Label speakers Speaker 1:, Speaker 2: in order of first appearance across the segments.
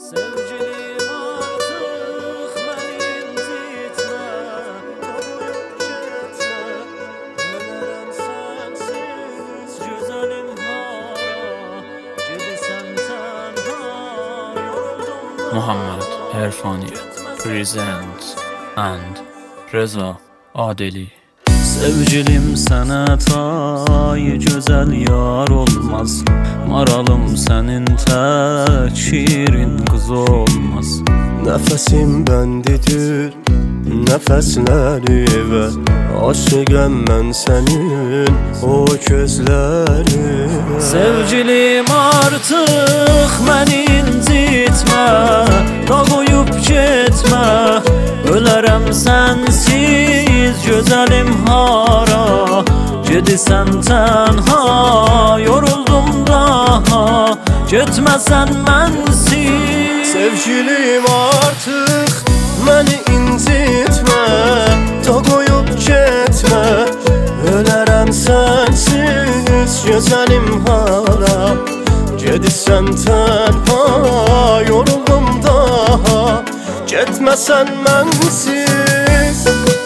Speaker 1: Sevgilim artık beni incitme, koruyup gitme. Ölerim sensiz, güzelim hara, gidisən tənha, yoruldum da.
Speaker 2: Muhammed Erfani presents and Reza Adeli.
Speaker 1: Sevgilim sana tay güzel yar olmaz. Maralım senin tek şirin kız olmaz.
Speaker 3: Nefesim bendidir, nefesleri ver. Aşığım ben senin o gözleri.
Speaker 1: Sevgilim artık beni incitme, da koyup gitme. Ölərəm sensiz, güzelim hara, gidisən tənha, yoruldum daha, gitməsən mənsiz.
Speaker 3: Sevgilim artık beni incitme, da koyup gitme. Ölərəm sensiz, güzelim hara, gidisən tənha, yoruldum daha, gitməsən mənsiz.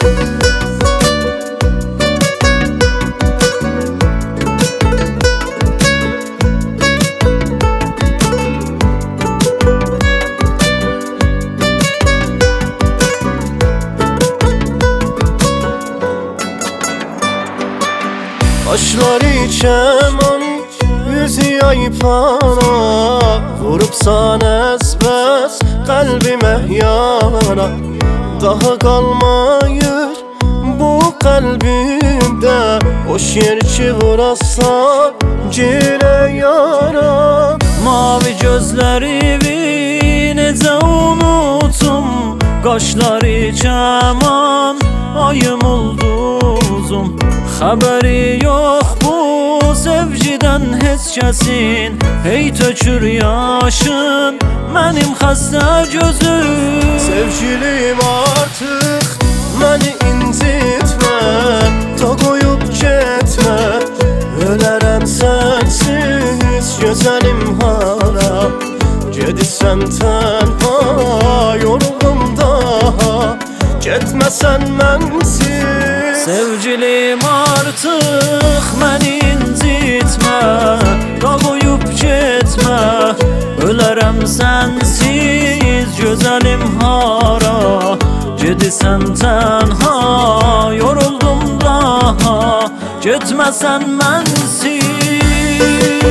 Speaker 3: Başları keman, yüzü yaypana, vurubsan esbes kalbime yana. Daha kalmayır bu kalbimde, boş yer ki vurasan gire yara.
Speaker 1: Mavi gözlerimi necə unutum, qaşları keman, ayım ulduzum. Xəbəri yox bu sevgidən heç kəsin, hey tökür yaşın mənim xəstə gözüm.
Speaker 3: Sevgilim artık beni incitme, da koyup gitme. Ölərəm sensiz, güzelim hara, gidisən tənha, yoruldum daha, gitməsən mənsiz.
Speaker 1: Sevgilim artık beni incitme, da koyup gitme. Ölərəm sensiz, güzelim hara, gidisən tənha, yoruldum daha, gitməsən mənsiz.